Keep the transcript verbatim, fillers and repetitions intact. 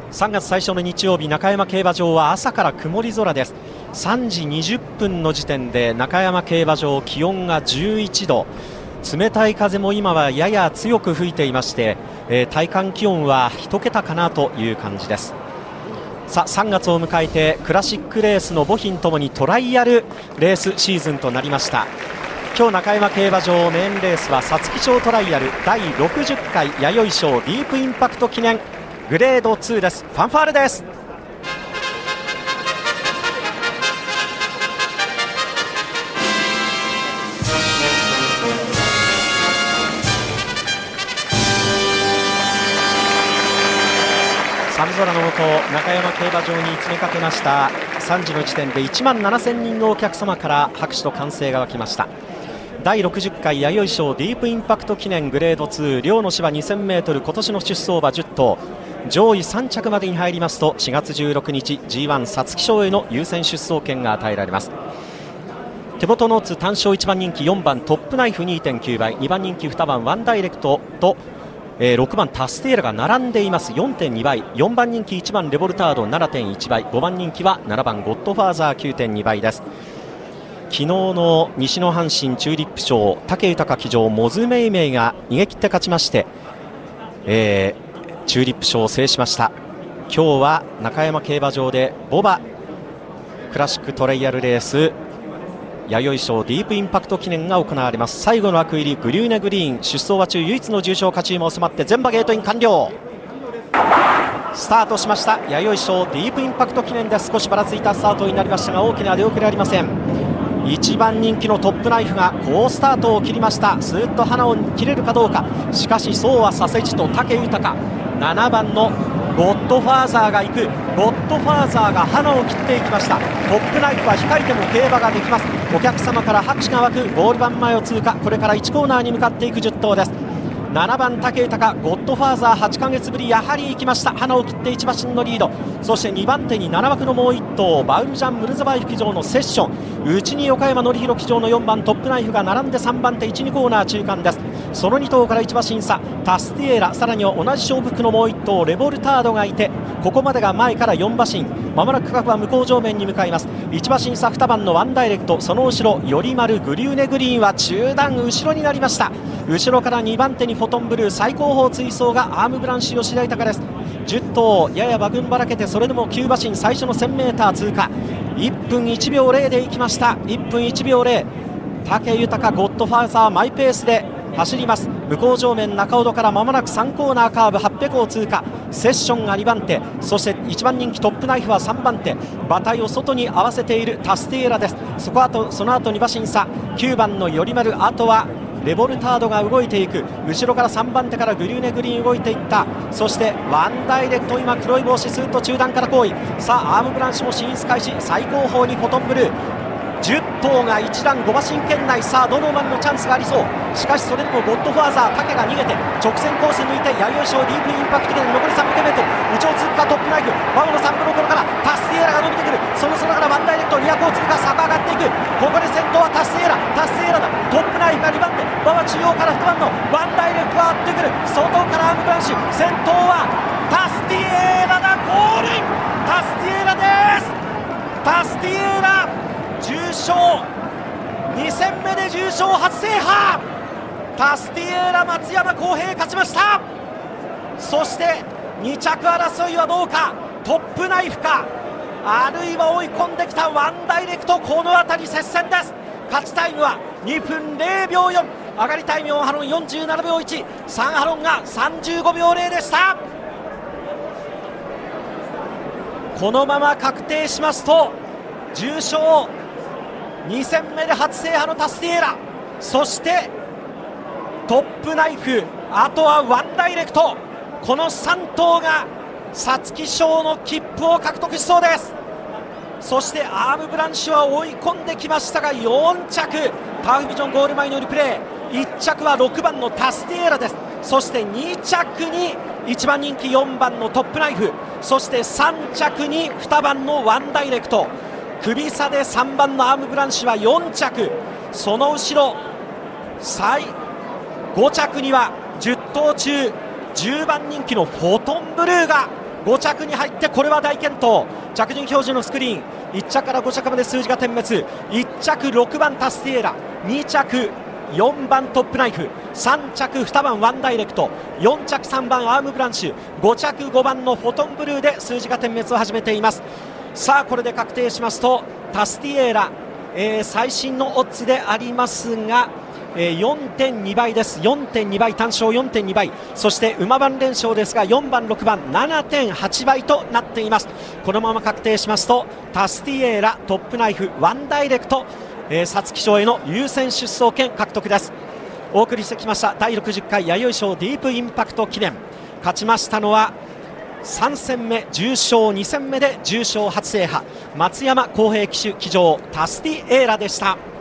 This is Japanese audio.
さんがつ最初の日曜日、中山競馬場は朝から曇り空です。さんじにじゅっぷんの時点で中山競馬場、気温がじゅういちど、冷たい風も今はやや強く吹いていまして、えー、体感気温はいちけたかなという感じです。さあさんがつを迎えてクラシックレースの母品ともにトライアルレースシーズンとなりました。今日中山競馬場メインレースは皐月賞トライアルだいろくじゅっかい弥生賞ディープインパクト記念グレードツーです。ファンファーレです。寒空の下、中山競馬場に詰めかけましたさんじの時点でいちまんななせんにんのお客様から拍手と歓声が沸きました。だいろくじゅっかい弥生賞ディープインパクト記念グレードツー、両の芝 にせんメートル、今年の出走馬じゅっとう、上位さん着までに入りますとしがつじゅうろくにち ジーワン 皐月賞への優先出走権が与えられます。手元のオッズ単勝いちばん人気よんばんトップナイフ にてんきゅうばい、にばん人気にばんワンダイレクトと、えー、ろくばんタスティエーラが並んでいます。 よんてんにばい、よんばん人気いちばんレボルタード ななてんいちばい、ごばん人気はななばんゴッドファーザー きゅうてんにばいです。昨日の西の阪神チューリップ賞、武豊騎乗モズメイメイが逃げ切って勝ちまして、えー、チューリップ賞を制しました。今日は中山競馬場でボバクラシックトライアルレース弥生賞ディープインパクト記念が行われます。最後の枠入りグリューネグリーン、出走馬中唯一の重賞勝ち馬を迫って全馬ゲートイン完了。スタートしました。弥生賞ディープインパクト記念です。少しばらついたスタートになりましたが大きな出遅れありません。いちばん人気のトップナイフが好スタートを切りました。スーッと花を切れるかどうか。しかしそうはさせじと武豊、ななばんのゴッドファーザーが行く。ゴッドファーザーが花を切っていきました。トップナイフは控えても競馬ができます。お客様から拍手が湧くゴール板前を通過。これからいちコーナーに向かっていくじゅっ頭です。ななばん武豊、ゴッドファーザーはちかげつぶり、やはり行きました。花を切っていち馬身のリード。そしてにばんてにななわくのもういっ頭、バウルジャン・ムルザバイフ騎乗のセッション、内に岡山典弘騎乗のよんばんトップナイフが並んでさんばんていち、にコーナー中間です。そのに頭からいち馬身差、タスティエーラ、さらには同じ勝負区のもういっ頭レボルタードがいて、ここまでが前からよん馬身、まもなく区画は向こう上面に向かいます。いち馬身差にばんのワンダイレクト、その後ろより丸グリューネグリーンは中段後ろになりました。後ろからにばんてにフォトンブルー、最後方追走がアームブランシュ吉田豊です。じゅっ頭やや馬群ばらけて、それでもきゅう馬身最初の せんメーター 通過、いっぷんいちびょうゼロで行きました。いっぷんいちびょうゼロ、武豊ゴッドファーザーマイペースで走ります。向こう上面中尾戸からまもなくさんコーナーカーブはっぴゃくを通過。セッションがにばんて、そしていちばん人気トップナイフはさんばんて、馬体を外に合わせているタスティエーラです。そこあとその後に馬身差、きゅうばんのより丸、あとはレボルタードが動いていく。後ろからさんばんてからグリューネグリーン動いていった。そしてワンダイレクト、今黒い帽子スーッと中段から後位。さあアームブランシュも進出開始。最後方にフォトンブルー、じゅっ頭が一段ご馬身圏内。さあどの馬にもチャンスがありそう。しかしそれでもゴッドファーザー武が逃げて直線コース抜いて弥生賞ディープインパクトで残り さんびゃくメートル、内を通過トップナイフ、ワンのさんぶの頃からタスティエーラが伸びてくる。その空からワンダイレクトにひゃくを通過、坂上がっていく。ここで先頭はタスティエーラ、タスティエーラだ。トップナイフがにばんて、馬は中央からにばんのワンダイレクトが追ってくる。外からアームブランシュ、先頭はタスティエーラだ。ゴールイン、タスティエーラです。タスティエーラ重賞に戦目で重賞初制覇。タスティエーラ松山康平勝ちました。そしてに着争いはどうか。トップナイフか、あるいは追い込んできたワンダイレクト。この辺り接戦です。勝ちタイムはにふんゼロびょうよん、上がりタイムよんハロンよんじゅうななびょういち、さんハロンがさんじゅうごびょうゼロでした。このまま確定しますと重賞に戦目で初制覇のタスティエーラ、そしてトップナイフ、あとはワンダイレクト、このさん頭が皐月賞の切符を獲得しそうです。そしてアームブランシュは追い込んできましたがよん着、ターフビジョンゴール前のリプレイ、いっ着はろくばんのタスティエーラです。そしてに着にいちばん人気よんばんのトップナイフ、そしてさん着ににばんのワンダイレクト、首差でさんばんのアームブランシュはよん着、その後ろ最ご着にはじゅっ頭中じゅうばん人気のフォトンブルーがご着に入ってこれは大健闘。着順表示のスクリーンいっ着からご着まで数字が点滅。いっ着ろくばんタスティエーラ、に着よんばんトップナイフ、さん着にばんワンダイレクト、よん着さんばんアームブランシュ、ご着ごばんのフォトンブルーで数字が点滅を始めています。さあこれで確定しますとタスティエーラ、えー、最新のオッズでありますが、えー、よんてんにばいです。 よんてんに 倍、単勝 よんてんに 倍、そして馬番連勝ですがよんばんろくばん ななてんはち 倍となっています。このまま確定しますとタスティエーラ、トップナイフ、ワンダイレクト、皐月賞への優先出走権獲得です。お送りしてきましただいろくじゅっかい弥生賞ディープインパクト記念、勝ちましたのはさん戦目、重賞に戦目で重賞初制覇、松山康平騎手騎乗タスティエーラでした。